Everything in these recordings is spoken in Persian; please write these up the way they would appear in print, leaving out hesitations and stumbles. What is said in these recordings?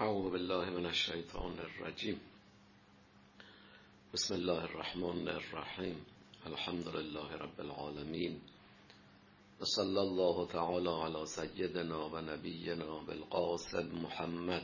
اعوذ بالله من الشیطان الرجیم. بسم الله الرحمن الرحیم. الحمد لله رب العالمین و صلی الله تعالی علی سیدنا و نبینا بالقاسم محمد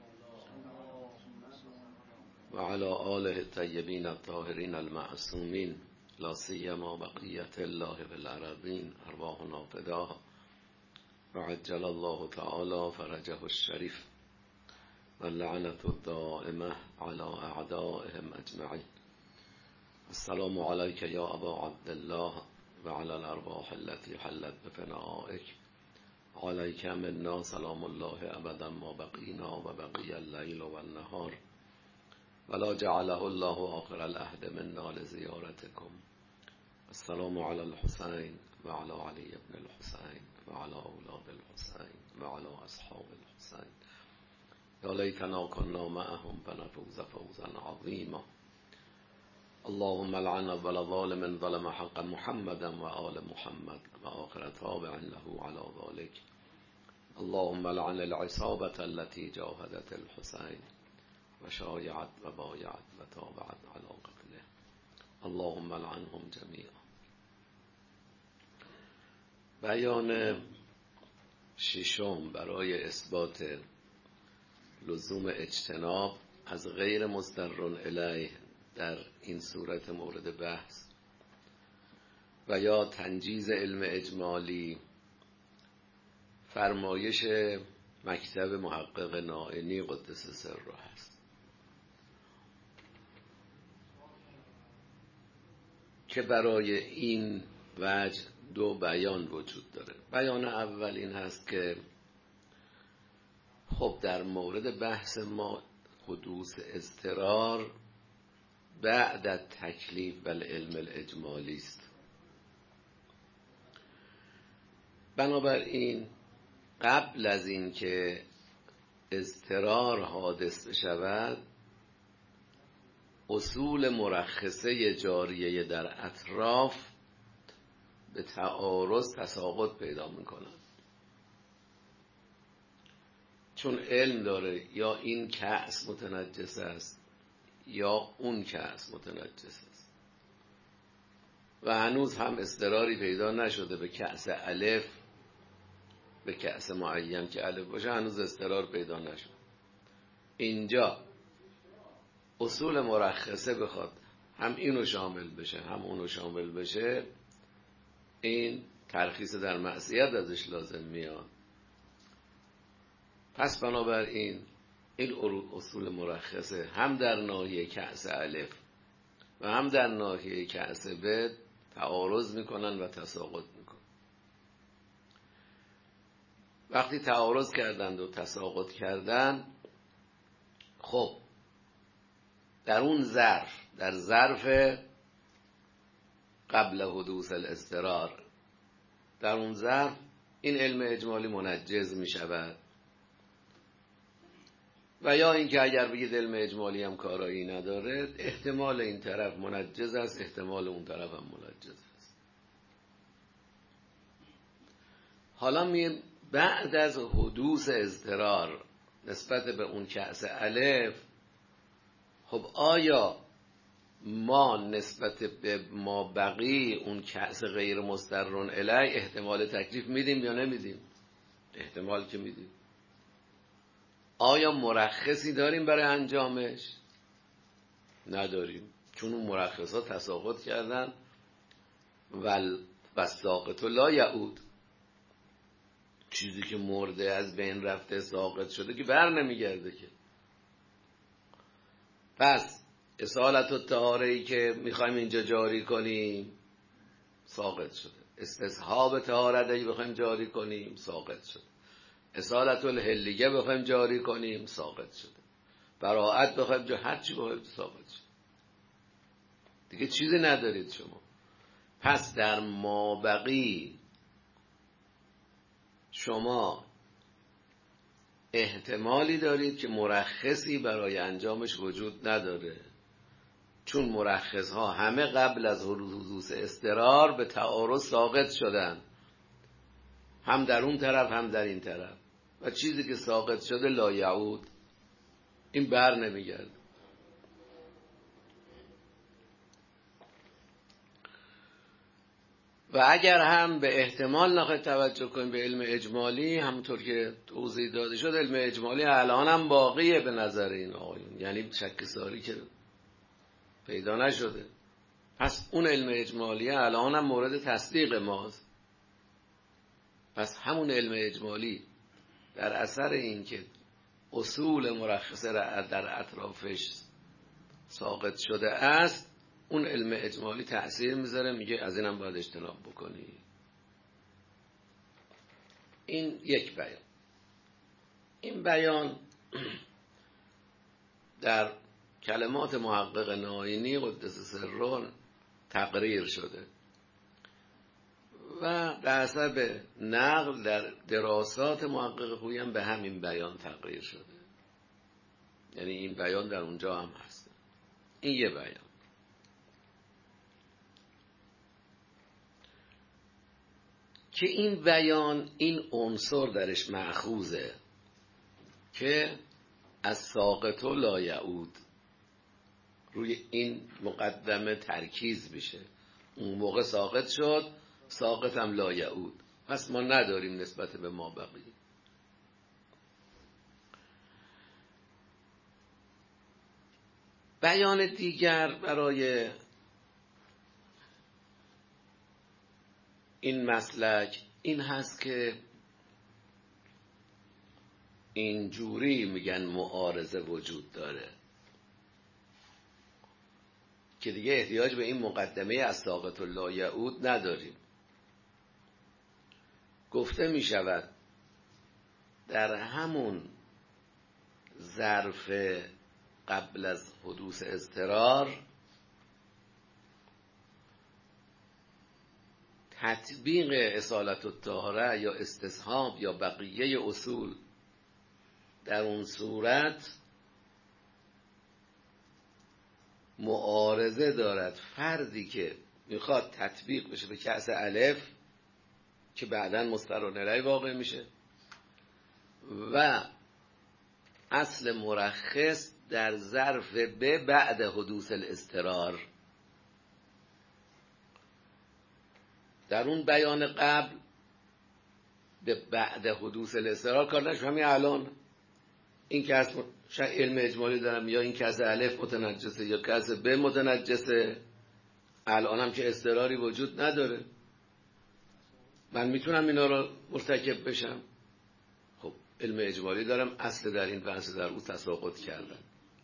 و علی آله الطیبین الطاهرین المعصومین لا سیما بقیت الله بالارضین ارواحنا فداها و عجل الله تعالی فرجه الشریف و لعنت الدائمه علی اعدائهم اجمعین. السلام علیک یا ابا عبدالله و علی الارواح التي حلت بفنائک. علیک منا سلام الله ابدا ما بقینا و بقی اللیل و النهار ولا جعله الله آخر العهد منا لزیارتکم. السلام علی الحسین و علی علی ابن الحسین و علی اولاد الحسین و علی اصحاب الحسین. یا لیتنا کنا معهم فنفوز فوزا عظیما. اللهم لعن اول ظالم ظلم حق محمد و آل محمد و آخر تابع له على ذلك. اللهم لعن العصابة التي جاهدت الحسين و شایعت و بایعت و تابعت على قتله. اللهم لعنهم جميعا. بیان ششم برای اثبات لزوم اجتناب از غیر مضطر الیه در این صورت مورد بحث و یا تنجیز علم اجمالی، فرمایش مکتب محقق نائینی قدس سره هست که برای این وجه دو بیان وجود داره. بیان اول این هست که خب در مورد بحث ما حدوث اضطرار بعد از تکلیف و العلم الاجمالی است. بنابراین قبل از این که اضطرار حادث بشود، اصول مرخصه جاریه در اطراف به تعارض تساقط پیدا میکنند. چون علم داره یا این کأس متنجس است یا اون کأس متنجس است و هنوز هم اضطراری پیدا نشده به کأس الف، به کأس معین که الف باشه هنوز اضطرار پیدا نشد. اینجا اصول مرخصه بخواد هم اینو شامل بشه هم اونو شامل بشه، این ترخیص در معصیت ازش لازم میاد. پس بنابراین این اصول مرخصه هم در ناحیه کأس الف و هم در ناحیه کأس ب تعارض میکنن و تساقط میکنن. وقتی تعارض کردند و تساقط کردند، خب در اون ظرف، در ظرف قبل حدوث الاضطرار، در اون ظرف این علم اجمالی منجز میشود و یا اینکه اگر بگید علم اجمالی هم کارایی نداره، احتمال این طرف منجز است، احتمال اون طرف هم منجز است. حالا میگیم بعد از حدوث اضطرار نسبت به اون کأس الف، خب آیا ما نسبت به ما بقی اون کأس غیر مضطر الیه احتمال تکلیف میدیم یا نمیدیم؟ احتمال که میدیم. آیا مرخصی داریم برای انجامش؟ نداریم، چون اون مرخصا تساقط کردن و ساقط لا یعود. چیزی که مرده از بین رفته ساقط شده که بر نمیگرده که. پس اصالت و طهاره‌ای که میخوایم اینجا جاری کنیم ساقط شده. استصحاب طهارتی بخوایم جاری کنیم ساقط شده. اصالت الحلیه بخوایم جاری کنیم ساقط شده. براءت بخوایم هر چی بخوایم ساقط شده. دیگه چیزی ندارید شما. پس در مابقی شما احتمالی دارید که مرخصی برای انجامش وجود نداره، چون مرخص ها همه قبل از حدوث اضطرار به تعارض ساقط شدن، هم در اون طرف هم در این طرف، و چیزی که ساقط شده لا یعود این بر نمیگرده. و اگر هم به احتمال نخواهید توجه کنید به علم اجمالی، همونطور که توضیح داده شد علم اجمالی الان هم باقیه به نظر این آقایون، یعنی شک‌ساری که پیدا نشده. پس اون علم اجمالی الان هم مورد تصدیق ماست. پس همون علم اجمالی در اثر این که اصول مرخصه در اطرافش ساقط شده است، اون علم اجمالی تأثیر میذاره، میگه از اینم باید اجتناب بکنی. این یک بیان. این بیان در کلمات محقق ناینی قدس سره تقریر شده و در حسب نقل در دراسات محقق خویی هم به همین بیان تقریر شده. یعنی این بیان در اونجا هم هست. این یه بیان. که این بیان این عنصر درش مأخوذه که از ساقط و لا یعود، روی این مقدمه ترکیز میشه. اون موقع ساقط شد، ساقط هم لا یعود، پس ما نداریم نسبت به ما بقیه. بیان دیگر برای این مسلک این هست که اینجوری میگن معارضه وجود داره که دیگه احتیاج به این مقدمه از ساقط و لا یعود نداریم. گفته می شود در همون ظرف قبل از حدوث اضطرار تطبیق اصالت الطهاره یا استصحاب یا بقیه اصول در اون صورت معارضه دارد. فردی که میخواد تطبیق بشه به کأس الف که بعداً مسترون الیه واقع میشه و اصل مرخص در ظرف به بعد حدوث الاضطرار. در اون بیان قبل به بعد حدوث الاضطرار کار نشد. همین الان این که از علم اجمالی دارم یا این که از الف متنجسه یا که از به متنجسه، الان هم که اضطراری وجود نداره، من میتونم اینا رو مرتکب بشم. خب علم اجمالی دارم، اصل در این بحث در او تساقط کردن.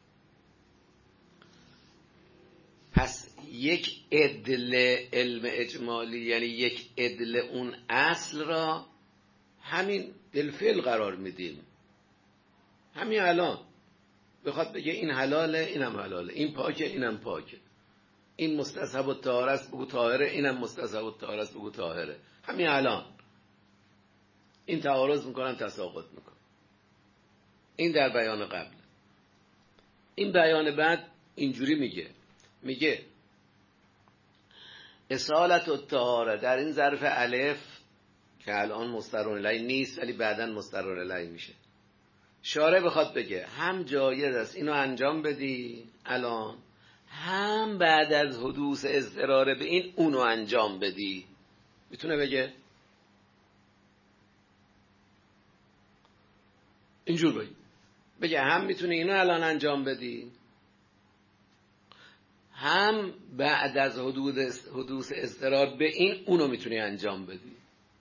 پس یک عدل علم اجمالی یعنی یک عدل اون اصل را همین بالفعل قرار میدیم. همین الان بخواد بگه این حلاله اینم حلاله، این پاکه اینم پاکه، این مستصحب الطهاره است بگو طاهره، اینم مستصحب الطهاره است بگو طاهره. همین الان این تعارض میکنن، تساقط میکنن. این در بیان قبل. این بیان بعد اینجوری میگه اصالت الطهاره در این ظرف الف که الان مسترون الیه نیست ولی بعداً مسترون الیه میشه. شارع بخواد بگه هم جایز است اینو انجام بدی الان، هم بعد از حدوث اضطرار به این اونو انجام بدی، میتونه اینجور بگه هم میتونه اینو الان انجام بدی، هم بعد از حدوث اضطرار به این اونو میتونی انجام بدی.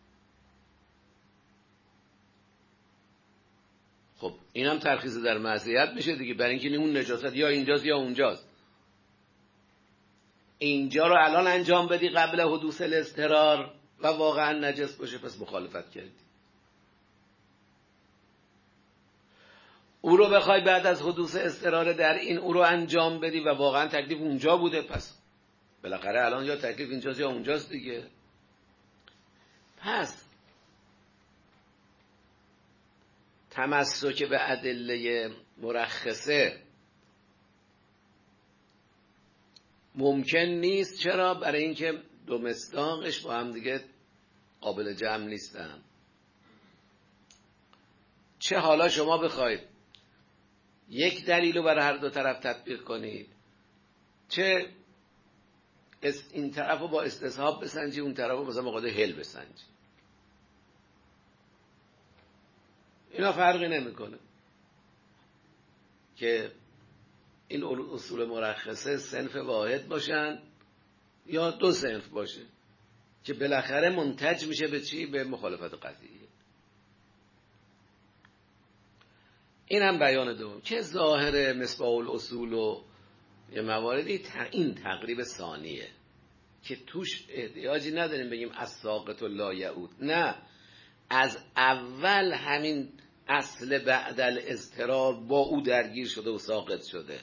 خب اینم ترخیص در معصیت میشه دیگه، برای اینکه اون نجاست یا اینجاست یا اونجاست. اینجا رو الان انجام بدی قبل حدوث الاضطرار و واقعا نجس باشه، پس مخالفت کردی. او رو بخوای بعد از حدوث اضطرار در این او رو انجام بدی و واقعا تکلیف اونجا بوده، پس بالاخره الان یا تکلیف اینجاست یا اونجاست دیگه. پس تمسک به ادله مرخصه ممکن نیست. چرا؟ برای اینکه دو مصداقش با هم دیگه قابل جمع نیستن. چه حالا شما بخواید یک دلیل رو برای هر دو طرف تطبیق کنید، چه این طرف رو با استصحاب بسنجی، اون طرف رو مثلا مقاده هل بسنجی، اینا فرقی نمیکنه که این اصول مرخصه صنف واحد باشن یا دو صنف باشه که بالاخره منتج میشه به چی؟ به مخالفت قطعی. این هم بیان دوم که ظاهر مصباح الاصول و یه مواردی این تقریب ثانیه که توش احتیاجی نداریم بگیم الساقط لا یعود، نه، از اول همین اصل بعد الاضطرار با او درگیر شده و ساقط شده،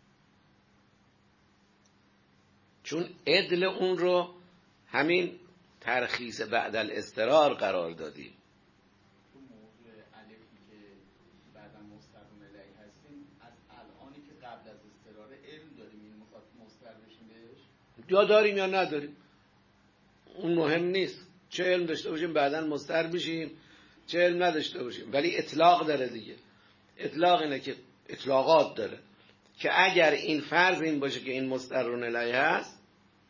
چون عدل اون رو همین ترخیص بعد الاضطرار قرار دادیم. تو موضوع الفی که بعدا مستقیم علیه هستیم، از الانی که قبل از اضطرار علم داریم این میخواد مستقر بشیم بهش، یا داریم یا نداریم، اون مهم نیست، چه علم داشته باشیم بعدا مستقر بشیم، چه علم نداشته باشیم، ولی اطلاق داره دیگه. اطلاق اینه که اطلاقات داره که اگر این فرض این باشه که این مستقر علیه هست،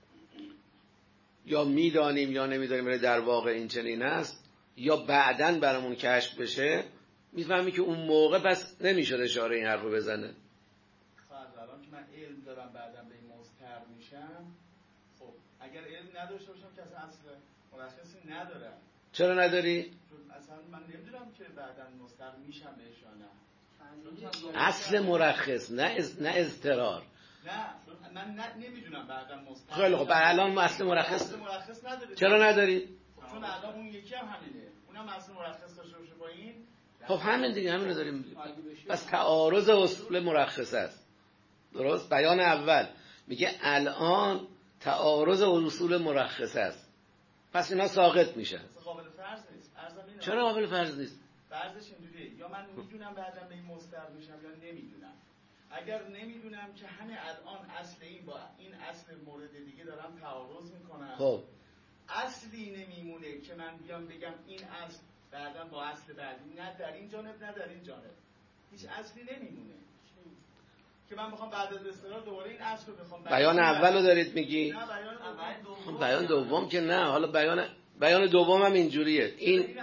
یا میدانیم یا نمیدانیم ولی در واقع این چنین است، یا بعداً برامون کشف بشه، میفهمی که اون موقع بس نمیشد اشاره این حرف رو بزنه. خب الان که من علم دارم بعداً به این مستقر میشم، خب اگر علم نداشته باشم که اصلا اصل مرخصی ندارم. چرا نداری؟ چون اصلا من نمیدونم که بعداً مستقر میشم بهش یا نه. اصل مرخص نه اضطرار. نه چون من نمیدونم بعداً مستقر. خیلی خب الان ما اصل مرخص نداره. چرا نداری؟ چون الان اون یکی هم همینه، اونم اصل مرخص داشته باشه با این. خب همین دیگه، همین رو داریم میگیم. پس تعارض اصول مرخص است. درست؟ بیان اول میگه الان تعارض اصول مرخص است، پس اینا ساقط میشن. قابل فرض نیست. چرا قابل فرض نیست؟ فرضش اینجوریه، یا من میدونم بعداً به این مستقر میشم یا نمیدونم. اگر نمیدونم که همه الان اصل این با این اصل مورد دیگه دارم تعارض میکنم، خب اصلی نمیمونه که من بیام بگم این اصل بعداً با اصل بعدی، نه در این جانب نه در این جانب، هیچ اصلی نمیمونه که من بخوام بعد از اضطرار دوباره این اصل رو بخوام. بیان اول رو دارید میگی؟ نه بیان دوم که نه. حالا بیان دوم هم اینجوریه، این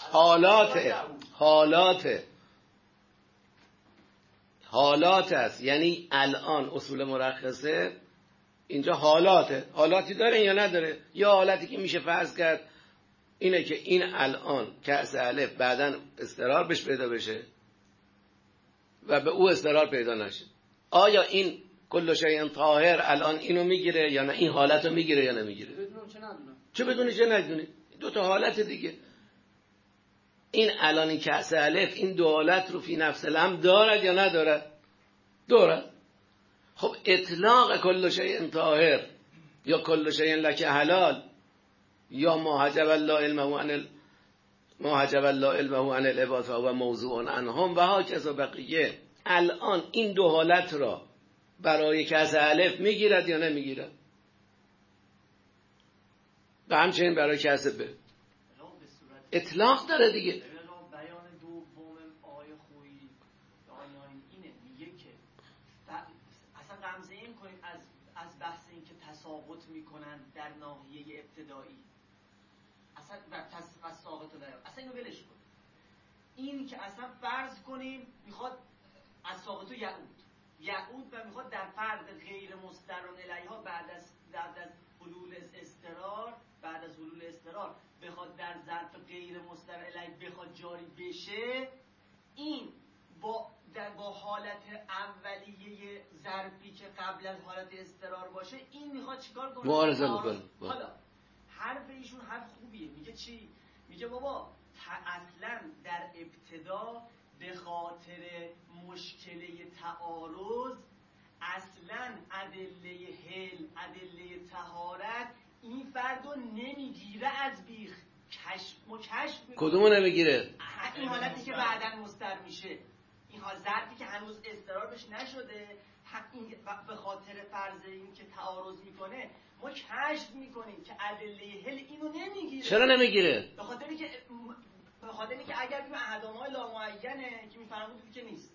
حالات است، یعنی الان اصول مرخصه اینجا حالاتی داره یا نداره؟ یا حالتی که میشه فرض کرد اینه که این الان کأس الف بعدن اضطرار بهش پیدا بشه و به او اضطرار پیدا نشه. آیا این کل شیء طاهر الان اینو میگیره یا نه؟ این حالت رو میگیره یا نمیگیره؟ چه بدونی چه ندونی؟ دو تا حالت دیگه. این الان این کأس الف این دو حالت رو فی نفس الامر دارد یا ندارد؟ دارد. خب اطلاق کل شیء طاهر یا کل شیء لک حلال یا ما حجب الله علمه عن العباد فهو موضوع عنهم و هاکذا بقیه، الان این دو حالت را برای کأس الف میگیرد یا نمیگیرد؟ و همچنین برای کأس ب اطلاق داره دیگه. بیان دوم آیه خویی آیه اینه، میگه که اصلا غمزه این کنید از بحث این که تساقط میکنن در ناحیه ابتدایی، اصلا ساقط رو دارم، اصلا اینو ولش کن. این که اصلا فرض کنیم میخواد از ساقط و یعود و میخواد در فرد غیر مستران الیها بعد از حلول اضطرار بخواد در ظرف غیر مستر الیه بخواد جاری بشه، این با حالت اولیه ظرفی که قبل از حالت اضطرار باشه، این میخواد چیکار کنه؟ معارضه میکنه. حالا حرف ایشون حرف خوبیه، میگه چی؟ میگه بابا اصلا در ابتدا به خاطر مشکله تعارض اصلا ادله حل ادله طهارت این فردو نمیگیره از بیخ، کشف میکنه. کدومو نمیگیره؟ این حالتی که بعداً مستر میشه، این حال ظرفی که هنوز اضطرار بهش نشده، به خاطر فرض این که تعارض میکنه ما کشف میکنیم که ادله حل اینو نمیگیره. چرا نمیگیره؟ به خاطر اینکه اگر بیم احدامای لامعینه که میفرمودید که نیست،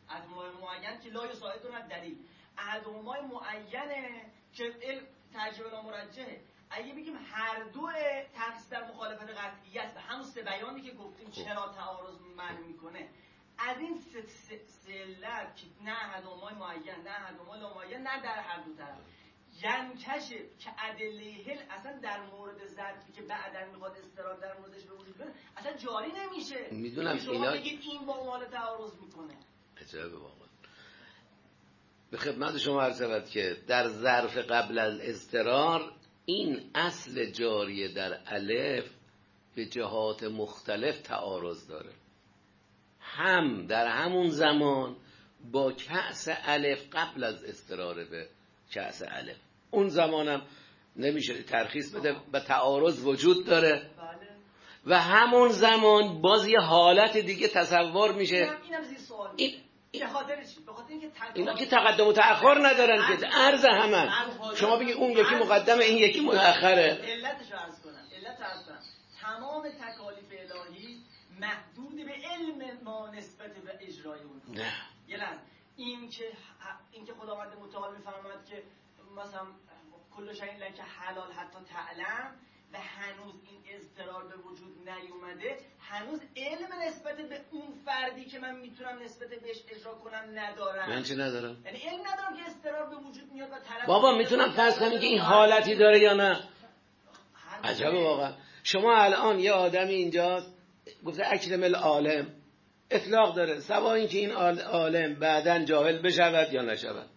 احدهما معین که لا یساعدون الدلیل، احدهما معینه که ترجیح لا مرجحه. اگه بگیم هر دو تخصیص در مخالفت قطعی است و همون سه بیانی که گفتیم چرا تعارض منع میکنه، از این سه علت که نه احدهما معین نه احدهما لا معین نه در هر دو طرف ینکشف که ادله هل اصلا در مورد ظرفی که بعداً میخواد استرار در موردش به وجود بیاد اصلا جاری نمیشه. میدونم شما بگید این با اون تعارض میکنه. عجب واقعا. به خدمت شما عرض شود که در ظرف قبل الاضطرار این اصل جاریه در الف به جهات مختلف تعارض داره، هم در همون زمان با کأس الف قبل از اضطرار به کأس الف، اون زمانم نمیشه ترخیص بده و تعارض وجود داره و همون زمان باز یه حالت دیگه تصور میشه. اینم زیر سوال به خاطر چی؟ به خاطر اینکه اینا که تقدم و تأخر ندارن که عرض همه شما بگی اون یکی مقدمه این یکی متأخره. علتش عرض کنم تمام تکالیف الهی محدود به علم ما نسبت به اجرای اون. نه یه لحظه این که خداوند متعال میفرماید که مثلا کل شیء لک حلال حتی تعلم و هنوز این اضطرار به وجود نیومده، هنوز علم نسبت به اون فردی که من میتونم نسبت بهش اجرا کنم ندارم. من چه ندارم؟ یعنی علم ندارم که اضطرار به وجود میاد و طرف بابا میتونم فرض کنم که این حالتی داره یا نه. عجبه واقعا. شما الان یه آدمی اینجاست گفته اکرم العالم، اطلاق داره سوا این که این عالم بعداً جاهل بشود یا نشود،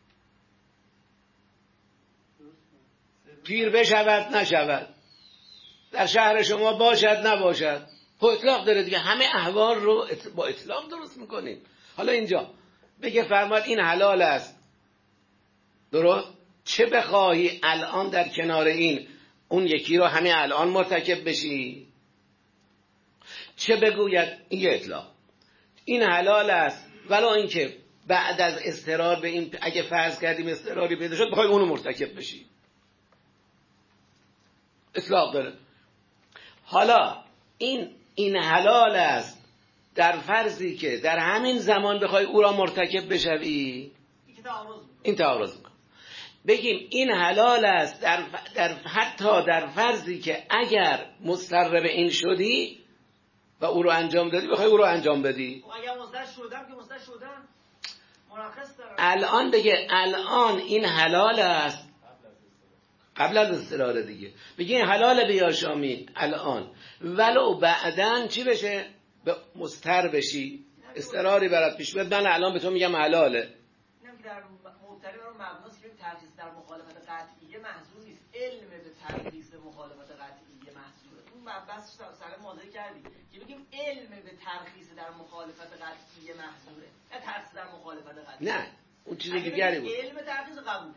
پیر بشود نشود، در شهر شما باشد نباشد، خب اطلاق داره دیگه. همه احوال رو با اطلاق درست میکنیم. حالا اینجا بگه فرماد این حلال است، درست؟ چه بخواهی الان در کنار این اون یکی رو همه الان مرتکب بشی، چه بگوید این یه اطلاق این حلال است، ولی اینکه بعد از اضطرار به این اگه فرض کردیم اضطراری پیدا شد بخوای اونو مرتکب بشی، اطلاق داره. حالا این حلال است در فرضی که در همین زمان بخوای او را مرتکب بشوی، این تعارض میکنه. بگیم این حلال است حتی در فرضی که اگر مضطر به این شدی و او رو انجام دادی بخوای او رو انجام بدی. اگر مضطر شدم که مضطر شدم مرخص دارم. الان بگه الان این حلال است قبل از اضطرار دیگه، بگی این حلال بیا شامی الان، ولو بعدن چی بشه؟ به مضطر بشی، اضطراری برات پیش بیاد، من الان به تو میگم حلاله. اینم که در مبتدی رو مبناست که ترخیص در مخالفت قطعیه محظور نیست، علم به ترخیص مخالفت قطعیه محظوره. اون بحث سر ماضی کردی که بگیم علم به ترخیص در مخالفت قطعیه محظوره، نه ترخیص در مخالفت قطعیه. نه اون چیز دیگری بود. علم ترخیص قبول.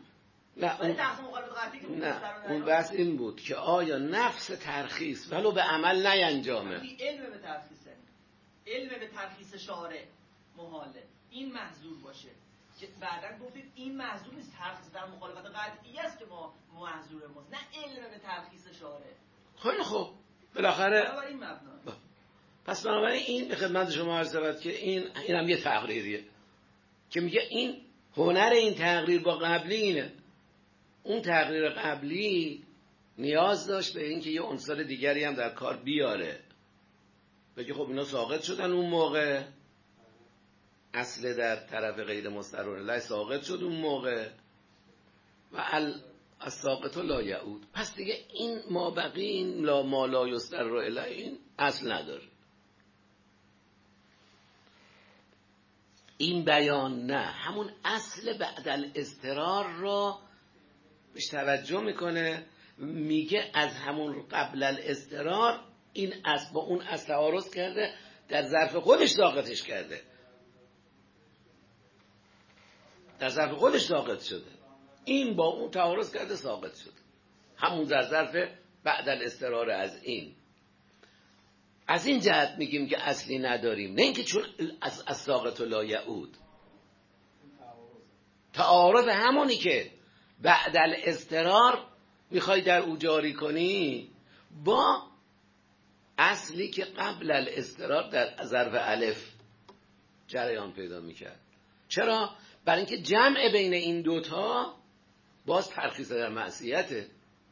نه اون بحث این بود که آیا نفس ترخیص ولو به عمل نینجامه. علم به ترخیص، علم به ترخیص شارع محاله این محظور باشه که بعدا گفتید این محظور نیست، ترخیص در مخالفت قطعی است که ما محظور ماست، نه علم به ترخیص شارع. خیلی خوب بالاخره این مبنا. پس بنابراین این به خدمت شما عرض شود که این هم یه تقریریه که میگه این هنر این تقریر با قبلی اینه. اون تقریر قبلی نیاز داشت به اینکه یه عنصر دیگری هم در کار بیاره، بگه خب اینا ساقط شدن اون موقع، اصل در طرف غیر مسترون الله ساقط شد اون موقع و الساقط لا یعود، پس دیگه این ما بقی این ما لا یستر الیه این اصل نداره. این بیان نه، همون اصل بعد الاضطرار را بهش توجه میکنه، میگه از همون قبل الاضطرار این اصل با اون اصل تعارض کرده، در ظرف خودش ساقطش کرده، در ظرف خودش ساقط شده، این با اون تعارض کرده ساقط شده، همون در ظرف بعد الاضطرار. از این جهت میگیم که اصلی نداریم، نه اینکه چون از ساقط لا یعود، تعارض همونی که بعد الاضطرار میخوای در او جاری کنی با اصلی که قبل الاضطرار در ظرف الف جریان پیدا میکرد. چرا؟ برای اینکه جمع بین این دوتا باز ترخیص در معصیته،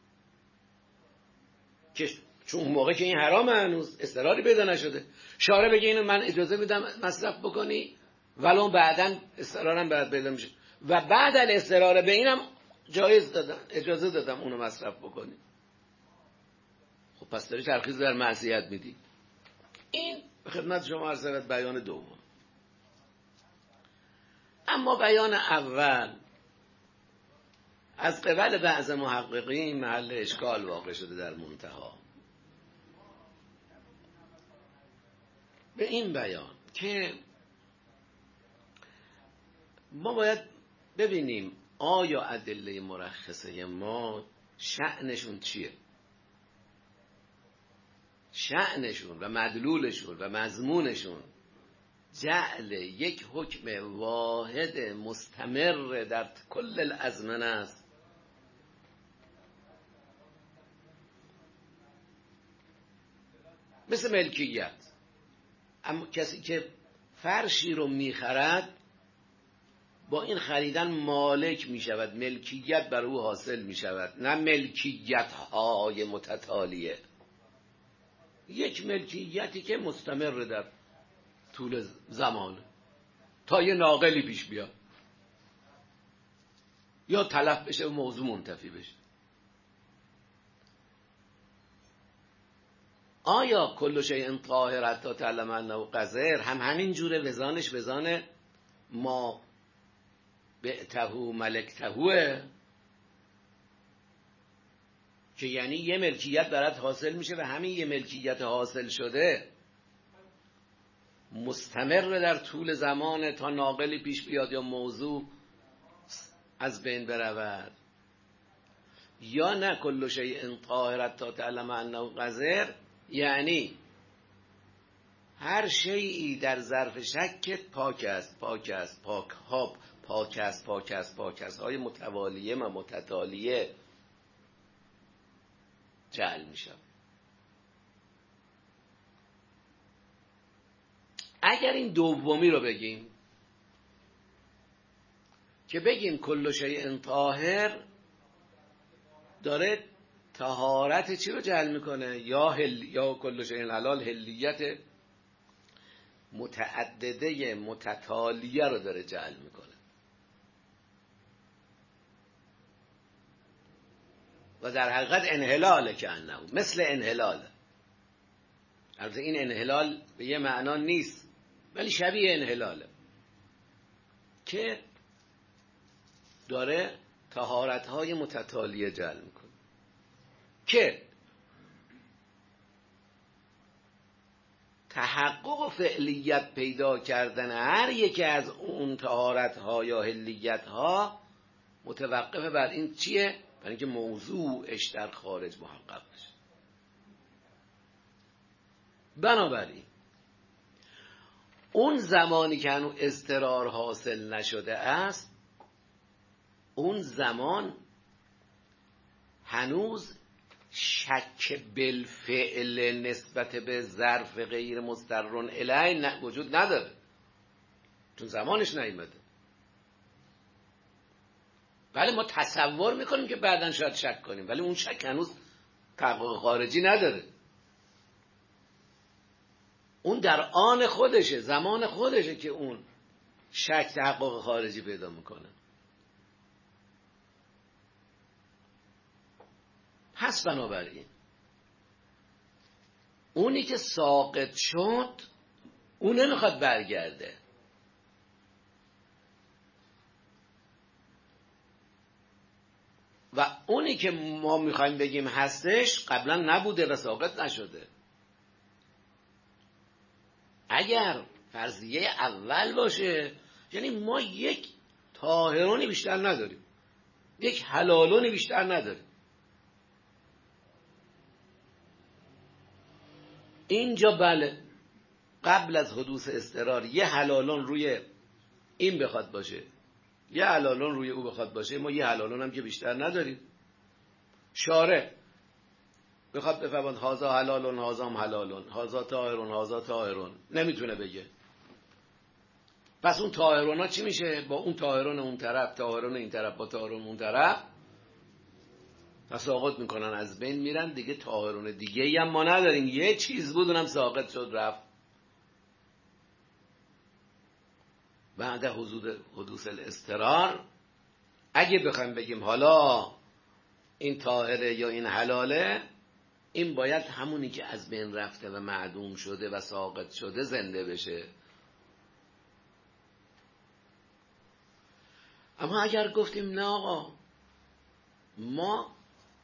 که چون اون موقع که این حرام هنوز استراری پیدا نشده، شارع بگه اینو من اجازه میدم مصرف بکنی ولو بعداً استرارم بعد پیدا میشه و بعد از استرار به اینم جایز دادم، اجازه دادم اونو مصرف بکنی. خب پس داری ترخیص در معصیت میدی. این به خدمت شما عرض شود بیان دوم. اما بیان اول از قبل بعض محققین محل اشکال واقع شده در منتها به این بیان که ما باید ببینیم آیا ادله مرخصه ما شأنشون چیه، شأنشون و مدلولشون و مضمونشون جعل یک حکم واحد مستمر در کل الازمنه است مثل ملکیت. اما کسی که فرشی رو میخرد با این خریدن مالک میشود، ملکیت بر او حاصل میشود، نه ملکیت های متتالیه، یک ملکیتی که مستمر در طول زمان تا یه ناقلی پیش بیاد یا تلف بشه و موضوع منتفی بشه. آیا کل شیء طاهر حتی تعلم انه قذر هم همین جوره وزانش وزان ما بعته ملکتهوه، که یعنی یه ملکیت برات حاصل میشه و همین یه ملکیت حاصل شده مستمر در طول زمان تا ناقلی پیش بیاد یا موضوع از بین برود، یا نه کل شیء طاهر حتی تعلم انه قذر یعنی هر شیئی در ظرف شک پاک است، پاک است، پاک ها پاک است، پاک است، پاک است های متوالیه و متتالیه جعل می شود. اگر این دومی رو بگیم که بگیم کل شیء طاهر داره طهارت چی رو جعل میکنه، یا کل شیء حلال حلیت متعدده متتالیه رو داره جعل میکنه و در حقیقت انحلاله، که انه مثل انحلاله. البته این انحلال به یه معنا نیست ولی شبیه انحلاله که داره طهارت‌های متتالیه جعل میکنه، که تحقق و فعلیت پیدا کردن هر یکی از اون طهارت‌ها یا حلیت‌ها متوقف بر این چیه؟ برای اینکه موضوعش در خارج محقق بشه. بنابراین اون زمانی که هنوز اضطرار حاصل نشده است، اون زمان هنوز شک بالفعل نسبت به ظرف غیر مضطر الیه وجود نداره، چون زمانش نیامده. ولی ما تصور میکنیم که بعداً شاید شک کنیم، ولی اون شک هنوز تحقق خارجی نداره. اون در آن خودشه، زمان خودشه که اون شک تحقق خارجی پیدا میکنه. پس بنابراین اونی که ساقط شد اون نمیخواد برگرده، و اونی که ما میخوایم بگیم هستش قبلا نبوده و ساقط نشده. اگر فرضیه اول باشه یعنی ما یک طاهرونی بیشتر نداریم، یک حلالونی بیشتر نداریم. اینجا بله قبل از حدوث اضطرار یه حلالون روی این بخواد باشه، یه حلالون روی او بخواد باشه، ما یه حلالون هم که بیشتر نداریم. شارع بخواد بفرماد هازا حلالون هازا حلالون، هازا طاهرون هازا طاهرون، نمیتونه بگه. پس اون طاهرون ها چی میشه؟ با اون طاهرون اون طرف، طاهرون این طرف با طاهرون اون طرف تساقط میکنن، از بین میرن دیگه. طاهرون دیگه هم ما نداریم. یه چیز بود اونم ساقط شد رفت. بعد حدوث الاضطرار اگه بخوایم بگیم حالا این طاهره یا این حلاله، این باید همونی که از بین رفته و معدوم شده و ساقط شده زنده بشه. اما اگر گفتیم نه آقا، ما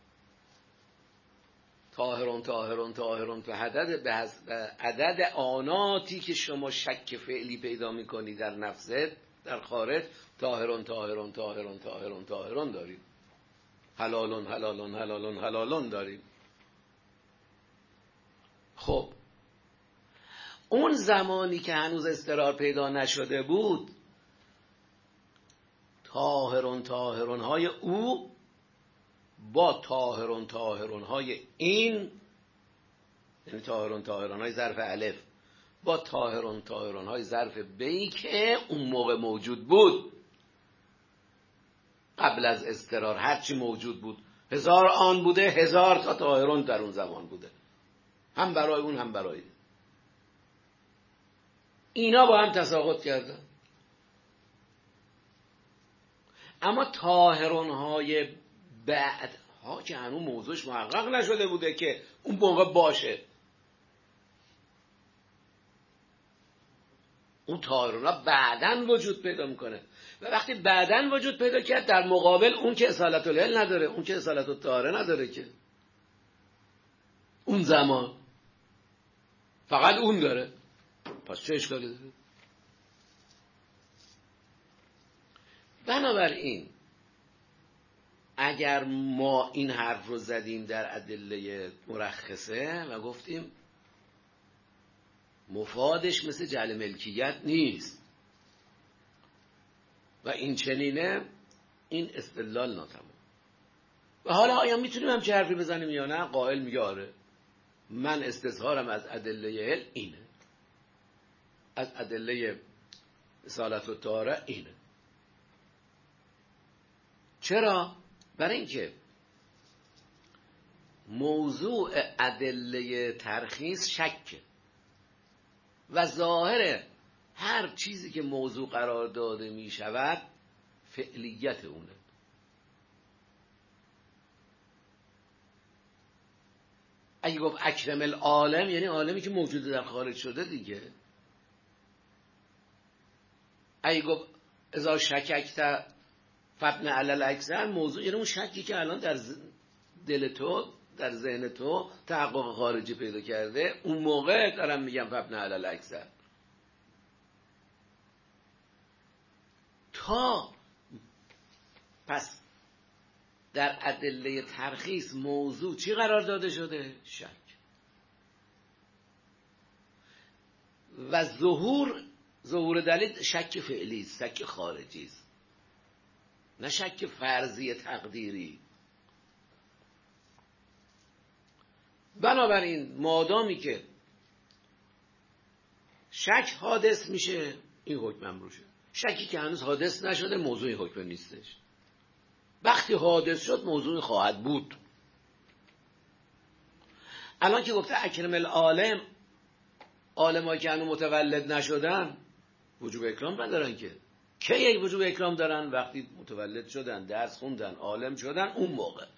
طاهرون به عدد آناتی که شما شک فعلی پیدا میکنی در نفست در خارج، طاهرون داریم، حلالون داریم. خب اون زمانی که هنوز اضطرار پیدا نشده بود، طاهرون های او با طاهرون های این، یعنی طاهرون های ظرف الف با طاهرون های ظرف بی که اون موقع موجود بود، قبل از اضطرار هرچی موجود بود، 1000 آن بوده، 1000 تا طاهرون در اون زمان بوده، هم برای اون هم برای این. اینا با هم تساقط کردن. اما طاهرون های بعد ها که هنوز موضوعش محقق نشده بوده که اون موقع باشه، اون طاهرون ها بعدن وجود پیدا میکنه و وقتی بعدن وجود پیدا کرد، در مقابل اون که اصالت الهل نداره، اون که اصالت الطاهره نداره، که اون زمان فقط اون داره، پس چه اشکالی داره؟ بنابراین اگر ما این حرف رو زدیم در ادله مرخصه و گفتیم مفادش مثل جعل ملکیت نیست و این چنینه، این استدلال ناتمام. و حالا آیا میتونیم همچه حرفی بزنیم یا نه؟ قائل میگه آره، من استظهارم از ادله علم اینه، از ادله اصالت و طهاره اینه. چرا؟ برای اینکه موضوع ادله ترخیص شکه و ظاهر هر چیزی که موضوع قرار داده می شود فعلیت اونه. اگه گفت اکرم العالم یعنی عالمی که موجود در خارج شده دیگه. اگه گفت اذا شککت فبن علل اکثر، موضوع یعنی اون شکی که الان در دل تو، در ذهن تو تحقق خارجی پیدا کرده، اون موقع دارم میگم فبن علل اکثر. تا پس در ادله ترخیص موضوع چی قرار داده شده؟ شک. و ظهور دلیل شک فعلی است، شک خارجی است، نه شک فرضی تقدیری. بنابراین مادامی که شک حادث میشه، این حکم امروشه. شکی که هنوز حادث نشده موضوعی حکم نیستش. وقتی حادث شد موضوعی خواهد بود. الان که گفته اکرم العالم، عالمایی که هنوز متولد نشدن وجوب اکرام ندارن که یک وجوب اکرام دارن؟ وقتی متولد شدن، درس خوندن، عالم شدن، اون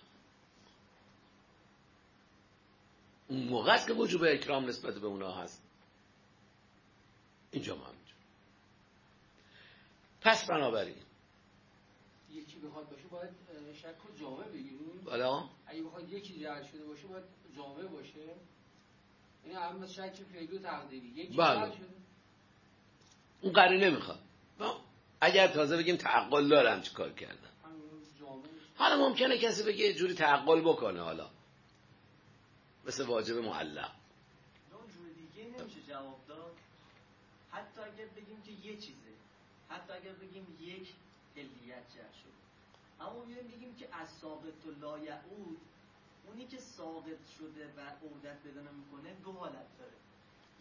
موقع است که وجوب اکرام نسبت به اونا هست. اینجا ما همینجا. پس بنابراین یکی بخواد باشه باید شک رو جامع بگیریم. بالا اگه بخواد یکی جعل شده باشه باید جامع باشه، یعنی هم شک فعلی و تقدیری. یکی جعل شده اون قرینه نمیخواد. اگر تازه بگیم تعقل دارم چی کار کردن، حالا ممکنه کسی بگه یه جوری تعقل بکنه، حالا مثل واجب معلق. اون جور دیگه نمیشه جواب داد. حتی اگر بگیم که یه چیزه، حتی اگر بگیم یک علیت جعل شده، اما بگیم که از ساقط و لا یعود، اونی که ساقط شده و عودت پیدا نمیکنه دو حالت داره.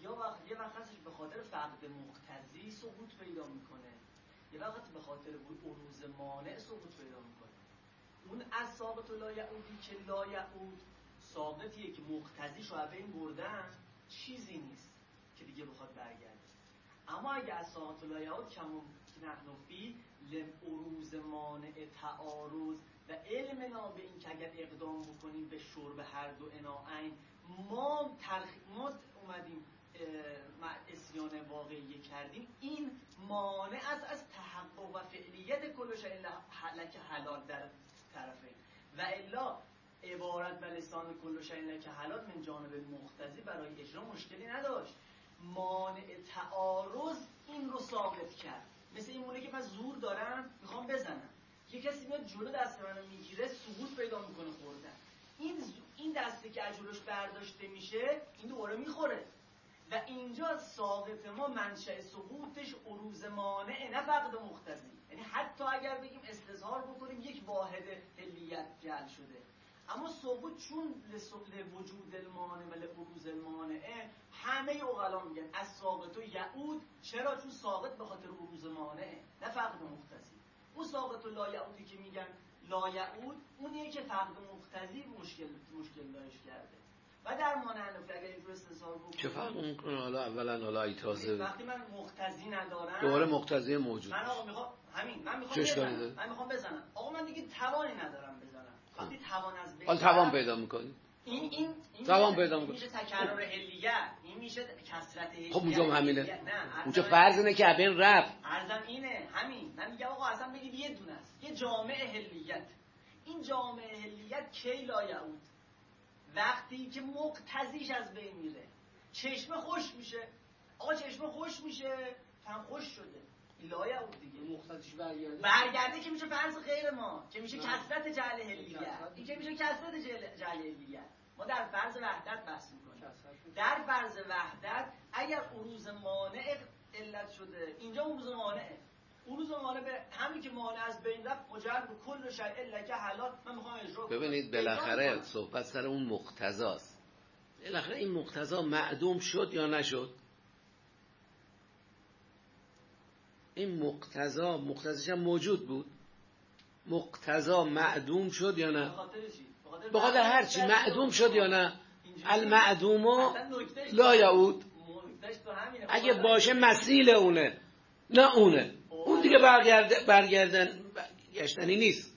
یه وقت هستش به خاطر فقد مقتضی سقوط پیدا میکنه، یه وقت به خاطر بروز مانع سقوط پیدا میکنه. اون از ساقط لا یعودی که لا یعود ساقطیه که مقتضیشو از بین بردن، چیزی نیست که دیگه بخواد برگرده. اما اگه از ساقط لا یعود که نحن فی لعروض مانع تعارض و علمنا به این که اگر اقدام بکنیم به شرب هر دو اناعین ما اومدیم اسیان واقعی کردیم، این مانع از تحقق و فعلیت کل شیء لک حلال در طرفین و الا عبارت و لسان کل شیء لک حلال من جانب مقتضی برای اجرا مشکلی نداشت. مانع تعارض این رو ثابت کرد. مثل این مونه که من زور دارم میخوام بزنم، یه کسی میاد جلو دست منو میگیره، سقوط پیدا میکنه خوردن. این دستی که از جلوش برداشته میشه این دوباره میخوره و اینجا ساقط ما منشأ سقوطش عروض مانع نه فقد مقتضی. یعنی حتی اگر بگیم استظهار بکنیم یک واحد حلیت جعل شده، اما سقوط چون لوجود المانع و لعروض المانع همه عقلا میگن از ساقط و یعود. چرا؟ چون ساقط به خاطر عروض مانع نه فقد مقتضی. اون ساقط و لا یعودی که میگن لا یعود اونیه که فقد مقتضی مشکل داشت کرده. و در مانعنفی اگر اینجور استظهار بکنیم چه فرق میکنه؟ حالا اولا حالا ایتازه وقتی من مقتضی ندارم دوباره مقتضی موجود. من آقا میخوام من میخوام بزنم آقا من دیگه توانی ندارم بزنم. وقتی توان از بین حالا توان پیدا میکنی؟ این توان پیدا میکنی. میشه تکرار حلیت، این میشه کثرت حلیت. خب اونجا همینه. نه اونجا فرض اینه که بین رفت. عرضم اینه همین. من میگم آقا اصلا بگید یه دونه است، یه جامع حلیت. این جامع حلیت کی لا یعود؟ وقتی که مقتضیش از بین میره. چشمه خوش میشه. آقا چشمه خوش میشه، هم خوش شده. لا یعود دیگه. مقتضیش برگرده که میشه فرض غیر ما، که میشه کثرت جعل حلیت. این که میشه کثرت جعل حلیت. ما در فرض وحدت بحث میکنیم. در فرض وحدت اگر عروض مانع علت شده، اینجا عروض مانعه. عروض مانع به همین که مانع از بین رفت مجرد به کل شیء لک حلال من میخوام اجرا کنم. ببینید بالاخره صحبت سر اون مقتضاست. بالاخره این مقتضا معدوم شد یا نشد؟ این مقتضاش هم موجود بود. مقتضا معدوم شد یا نه؟ به خاطر هر چی معدوم شد یا نه؟ المعدوم لا یعود. اگه باشه مثیل اونه نه اونه، اون دیگه برگشتنی نیست.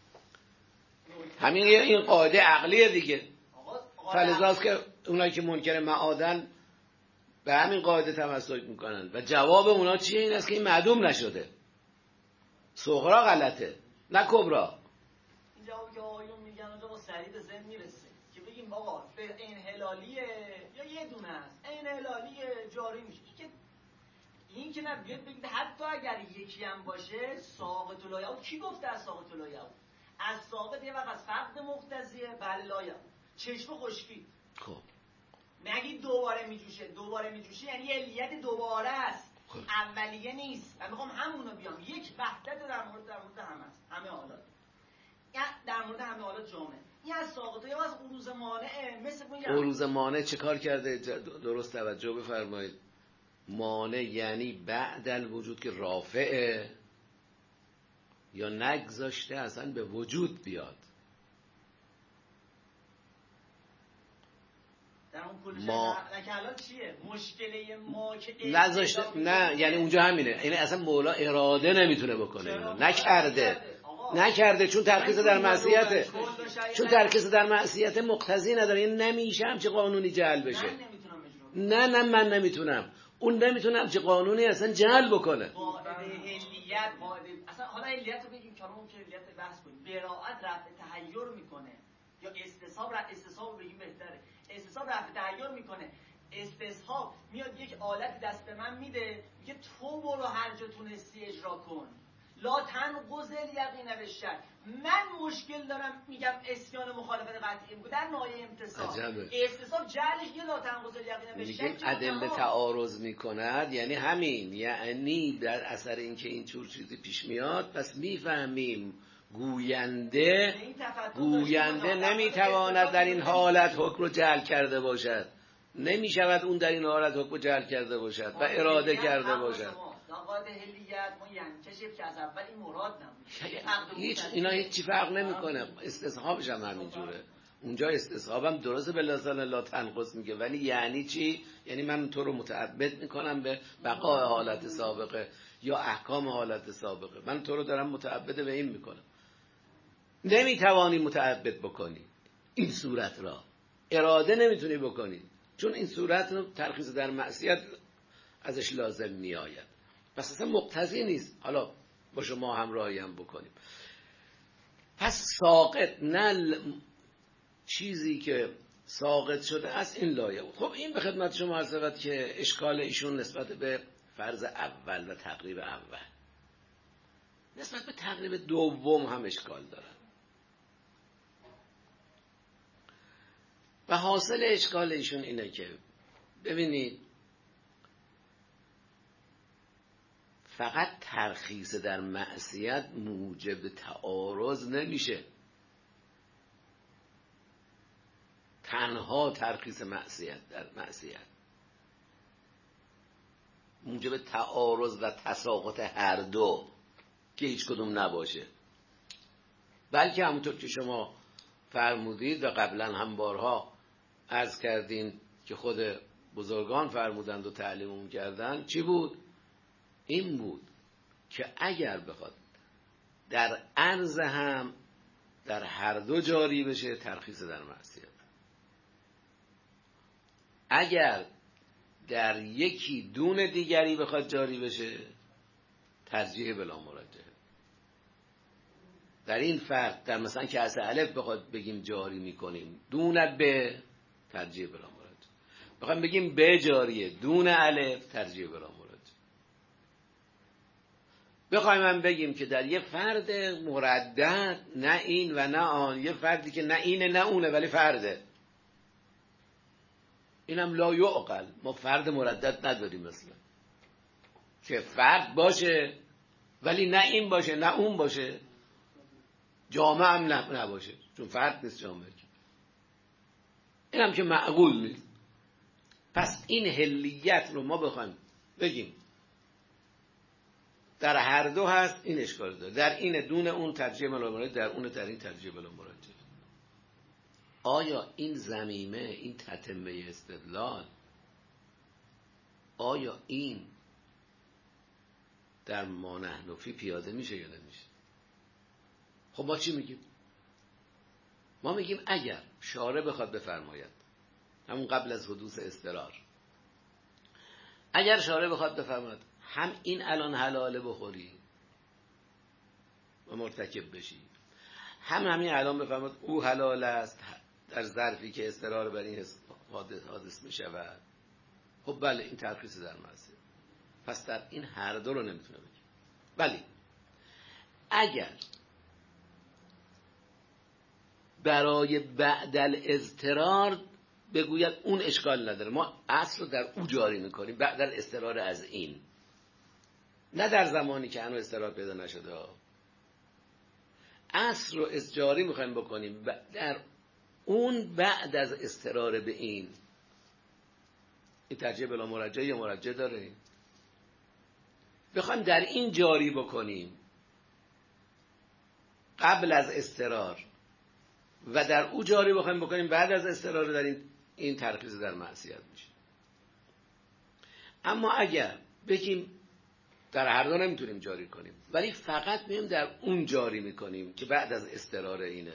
همین این قاعده عقلیه دیگه. فلذاست که اونایی که منکر معادن به همین قاعده تمسک میکنن و جواب اونا چیه؟ این است که این معدوم نشده. صغرا غلطه نه کبرا. این جوابی که آقایون میگن اونجا با سریع به ذهن میرسه که بگیم آقا این هلالیه یا یه دونه است، این هلالیه جاری میشه. این که نه بیاد بگید حتی اگر یکی هم باشه ساقط لا یعود. کی گفته از ساقط لا یعود؟ از ساقط یه وقت از فقد مقتضیه. بله لا یعود. چشم خشکی. خب نگید دوباره میجوشه یعنی علیت دوباره است. اولیه نیست. من میخوام همونو بیام. یک وحدت در مورد همه است. همه حالات. یا در مورد همه حالات جامع. این از ساقط یا از عروض مانع. مثل عروض مانع چه کار کرده؟ درست توجه بفرمایید. مانع یعنی بعد الوجود که رافعه یا نگذاشته اصلا به وجود بیاد. ما الان چیه؟ مشکله ما که نذاشته. نه یعنی اونجا همینه. یعنی اصلا مولا اراده نمیتونه بکنه اینو. نکرده چون ترکیز در معصیته. چون ترکیز در معصیت مقتضی نداره. این نمیشه همچه قانونی جعل بشه. نه من نمیتونم. اون نمیتونه همچه قانونی اصلا جعل بکنه. قاعده حلیت اصلا حالا حلیت رو بگیم که اون که حلیت بحث کنیم. براءت رفع تحیر میکنه یا استصحاب بگیم بهتره. استصحاب رفع تحیر میکنه. استصحاب میاد یک آلت دست من میده میگه تو برو هر جا تونستی اجرا کن. لا تنقض الیقین بالشک. من مشکل دارم میگم اسیان مخالفت قطعی میگه در نایه امتصال. استصحاب جعلش یه لا تنقض الیقین بالشک. میگیم ادله تعارض میکند یعنی همین. یعنی در اثر اینکه این جور چیزی پیش میاد پس میفهمیم گوینده نمیتواند در این حالت حکم رو جعل کرده باشد. نمی شود اون در این حالت حکم جعل کرده باشد و اراده کرده باشد. قاعده هلیت ما یعنی کشف که از اول این مراد نبود. اینا هیچ فرق نمیکنه، استصحابش هم همینجوره. اونجا استصحابم درسته به لسان لا تنقص میگه، ولی یعنی چی؟ یعنی من تو رو متعبد میکنم به بقای حالت سابقه یا احکام حالت سابقه. من تو رو دارم متعبد به این میکنم. نمیتوانی متعبد بکنی این صورت را، اراده نمیتونی بکنی، چون این صورت رو ترخیص در معصیت ازش لازم میآید، پس اصلا مقتضی نیست حالا با شما همراهی هم بکنیم. پس ساقط نه چیزی که ساقط شده است این لایه. خب این به خدمت شما عرض شود که اشکال ایشون نسبت به فرض اول و تقریب اول، نسبت به تقریب دوم هم اشکال دارن و حاصل اشکال ایشون اینه که ببینید فقط ترخیص در معصیت موجب تعارض نمیشه، تنها ترخیص معصیت در معصیت موجب تعارض و تساقط هر دو که هیچ کدوم نباشه، بلکه همونطور که شما فرمودید و قبلا هم بارها عرض کردین که خود بزرگان فرمودند و تعلیمون کردن، چی بود؟ این بود که اگر بخواد در عرض هم در هر دو جاری بشه ترخیص در معصیت، اگر در یکی دون دیگری بخواد جاری بشه ترجیح بلا مرجحه. در این فرق در مثلا که از الف بخواد بگیم جاری میکنیم دون ب ترجیح بلا مرجحه، بخوام بگیم ب جاریه دون الف ترجیح بلا مرجحه. بخوایم هم بگیم که در یه فرد مردد نه این و نه آن، یه فردی که نه اینه نه اونه ولی فرده، اینم لا یعقل. ما فرد مردد نداریم مثلا که فرد باشه ولی نه این باشه نه اون باشه، جامعه هم نباشه، چون فرد نیست جامعه، اینم که معقول نیست. پس این حلیت رو ما بخوایم بگیم در هر دو هست، این اشکال داره، در این دون اون ترجیح بلا مرجحه، در اون در این ترجیح بلا مرجحه. آیا این ضمیمه، این تتمه استدلال، آیا این در ما نحن فی پیاده میشه یا نمیشه؟ خب ما چی میگیم؟ ما میگیم اگر شارع بخواد بفرماید، همون قبل از حدوث اضطرار، اگر شارع بخواد بفرماید هم این الان حلاله بخوری و مرتکب بشی، هم همین الان بفرماید او حلال است در ظرفی که اضطرار بر این حادث می شود، خب بله این ترخیص در معصیت. پس در این هر دو رو نمیتونه بگیم. ولی اگر برای بعد الاضطرار بگوید اون اشکال نداره، ما اصل رو در او جاری میکنیم بعد الاضطرار از این، نه در زمانی که هنوز اضطرار پیدا نشده، اصل رو جاری میخوایم بکنیم در اون بعد از اضطرار به این ترجیح بلا مرجحه یا مرجحه داره، بخوایم در این جاری بکنیم قبل از اضطرار و در او جاری بخوایم بکنیم بعد از اضطرار، در این ترخیص در معصیت میشه. اما اگر بگیم در هر دو نمیتونیم جاری کنیم ولی فقط مییم در اون جاری میکنیم که بعد از اضطرار اینه،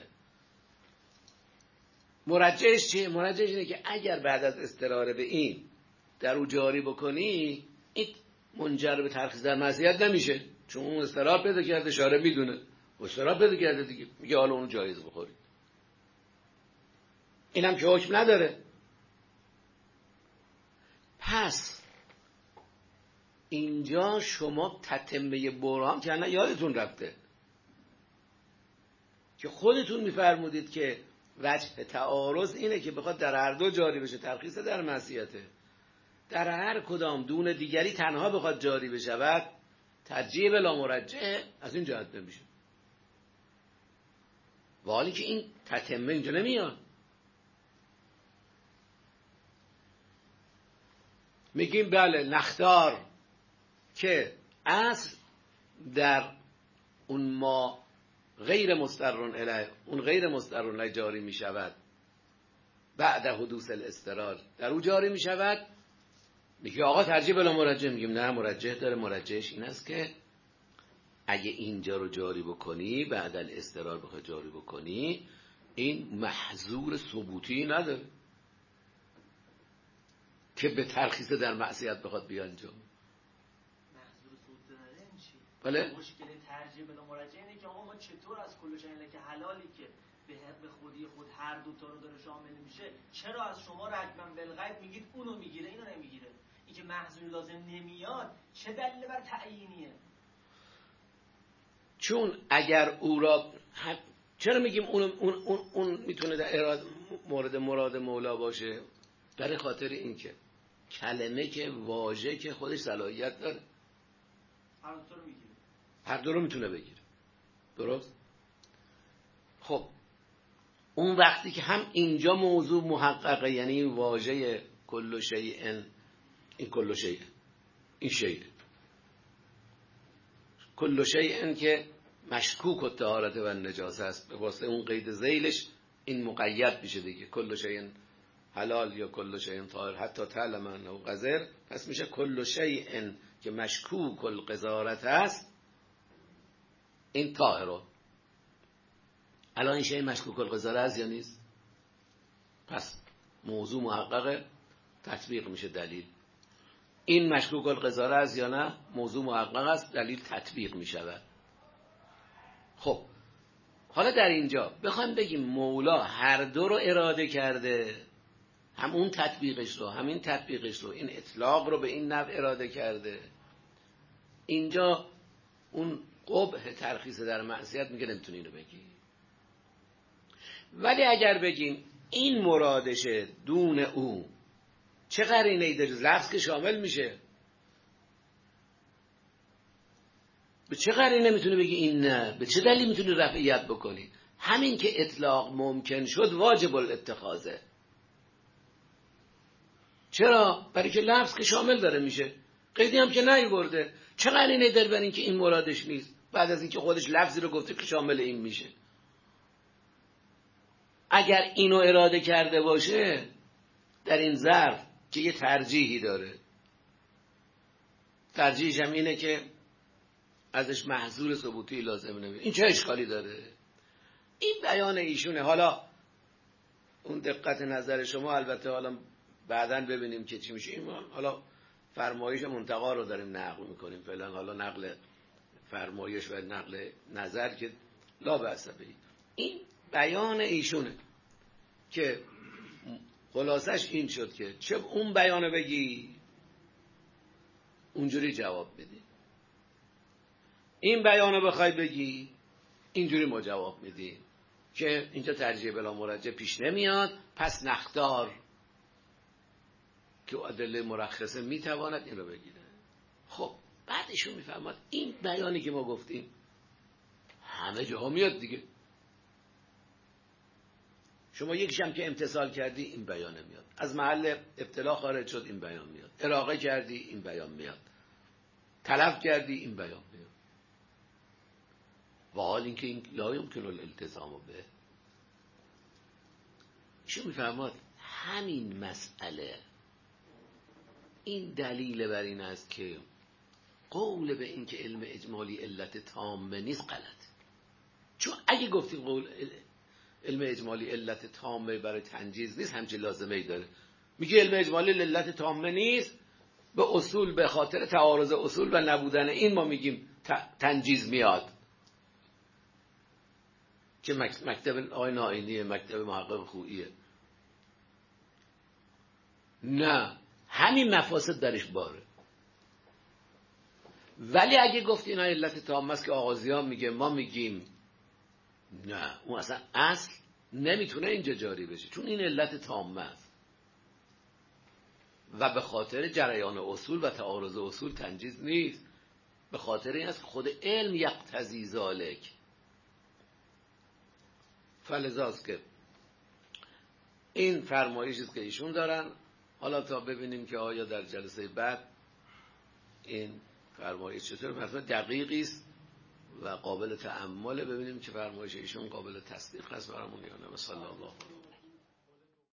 مرجحش چیه؟ مرجحش اینه که اگر بعد از اضطرار به این در او جاری بکنی این منجر به ترخیص در معصیت نمیشه، چون اون اضطرار پیدا کرده، شارع میدونه اضطرار پیدا کرده دیگه، میگه حالا اون جایز بخورید، اینم که حکم نداره. پس اینجا شما تتمه برهان که نه یادتون رفته که خودتون میفرمودید که وجه تعارض اینه که بخواد در هر دو جاری بشه ترخیص در معصیته، در هر کدام دون دیگری تنها بخواد جاری بشود ترجیح بلا مرجحه، از این جهت نمیشه. ولی که این تتمه اینجا نمیاد، میگیم بله نختار که اصل در اون ما غیر مسترون الیه، اون غیر مسترون الیه جاری می شود بعد حدوث الاضطرار، در او جاری می شود. میگه آقا ترجیح بلا مرجح. میگیم نه، مرجح داره. مرجحش این است که اگه اینجا رو جاری بکنی بعد الاضطرار بخوای جاری بکنی، این محظور ثبوتی نداره که به ترخیص در معصیت بخواد بیانجام. محظور ثبوتی نداره این چی؟ بله مشکل ترجیح بلا مرجح اینه که آقا ما چطور از کل شیء که حلالی که به خودی خود هر دو تا رو داره شامل میشه، چرا از شما رجمن بالغیب میگید اونو میگیره اینو نمیگیره؟ این که محظور لازم نمیاد چه دلیل بر تعیینیه؟ چون اگر او را چرا میگیم اون میتونه در مراد مولا باشه؟ برای خاطر این که کلمه که واژه که خودش صلاحیت داره هر دو رو میتونه بگیره. درست؟ خب اون وقتی که هم اینجا موضوع محققه، یعنی این واژه کل شیء، این کل شیء، این شیء کل شیء که مشکوک الطهارت و النجاسه است، به واسطه اون قید ذیلش این مقید میشه دیگه. کل شیء حلال یا کل شیء طاهر حتی تعلم انه قذر، پس میشه کل شیء که مشکوک القذارت است این طاهره. الان این شیء مشکوک القذاره است یا نیست؟ پس موضوع محققه، تطبیق میشه دلیل. این مشکوک القذاره است یا نه؟ موضوع محقق است، دلیل تطبیق میشود. خب حالا در اینجا بخوایم بگیم مولا هر دو رو اراده کرده، هم اون تطبیقش رو همین تطبیقش رو، این اطلاق رو به این نوع اراده کرده، اینجا اون قبح ترخیص در معصیت میگه نمیتونی اینو بگی. ولی اگر بگیم این مرادشه دون او، چه قرینه‌ای داره؟ لفظ که شامل میشه، به چه قرینه میتونه بگی این نه؟ به چه دلیل میتونی رفعیت بکنی؟ همین که اطلاق ممکن شد واجب الاتخاذه. چرا؟ برای که لفظ که شامل داره میشه، قیدی هم که نیورده. چه قرینه داره برای این که این مرادش نیست بعد از اینکه خودش لفظی رو گفته که شامل این میشه؟ اگر اینو اراده کرده باشه در این ظرف که یه ترجیحی داره، ترجیحش هم اینه که ازش محظور ثبوتی لازم نمیاد، این چه اشکالی داره؟ این بیان ایشونه. حالا اون دقت نظر شما البته حالا بعداً ببینیم که چی میشه. این حالا فرمایش منتقا رو داریم نقل میکنیم فعلا، حالا نقل فرمایش و نقل نظر که لا بأس به. این بیان ایشونه که خلاصش این شد که چه اون بیانو بگی اونجوری جواب بدی، این بیانو بخوای بگی اینجوری ما جواب میدی که اینجا ترجیح بلا مرجح پیش نمیاد. پس نختار که ادله مرخصه میتواند این رو بگیره. خب بعدشون میفهمد این بیانی که ما گفتیم همه جاها میاد دیگه. شما یکیشم که امتثال کردی این بیان میاد، از محل ابتلا خارج شد این بیان میاد، اراقه کردی این بیان میاد، تلف کردی این بیان میاد. و حال اینکه این لا یمکن الالتزام به. ایشون میفهمد همین مسئله این دلیل بر این است که قول به این که علم اجمالی علت تامه نیست غلط. چون اگه گفتیم قول علم اجمالی علت تامه برای تنجیز نیست، همچه لازمه ای داره. میگه علم اجمالی علت تامه نیست، به اصول به خاطر تعارض اصول و نبودن این ما میگیم تنجیز میاد. که مکتب آقای نائینیه، مکتب محقق خوییه. نه، همین مفاسد درش باره. ولی اگه گفت اینا علت تامه است که آغازیان میگه ما میگیم نه، اون اصلا اصل نمیتونه اینجا جاری بشه، چون این علت تامه است و به خاطر جریان اصول و تعارض اصول تنجیز نیست. به خاطر این است که خود علم یقتضی ذالک. فلذاست که این فرمایشی است که ایشون دارن حالا تا ببینیم که آیا در جلسه بعد این فرمایش چطور مثلا دقیقی است و قابل تأمل، ببینیم که فرمایش ایشون قابل تصدیق هست برامون یا نه. صلی الله علیه و